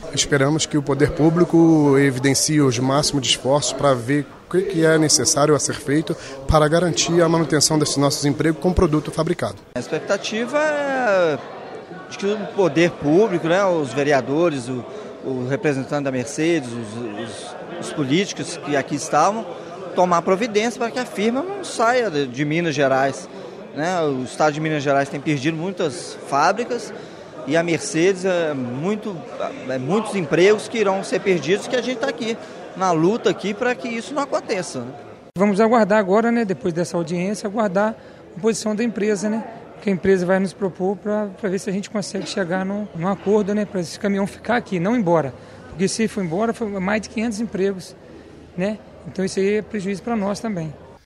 esperamos que o poder público evidencie os máximos de esforços para ver o que é necessário a ser feito para garantir a manutenção desses nossos empregos com produto fabricado. A expectativa é de que o poder público, né, os vereadores, o representante da Mercedes, os políticos que aqui estavam, tomar providência para que a firma não saia de Minas Gerais. Né? O estado de Minas Gerais tem perdido muitas fábricas e a Mercedes muitos empregos que irão ser perdidos, que a gente está aqui na luta aqui para que isso não aconteça. Né? Vamos aguardar agora, né, depois dessa audiência, aguardar a posição da empresa, né? Que a empresa vai nos propor para ver se a gente consegue chegar num acordo, né, para esse caminhão ficar aqui, não embora. Porque se for embora, foi mais de 500 empregos, né? Então isso aí é prejuízo para nós também.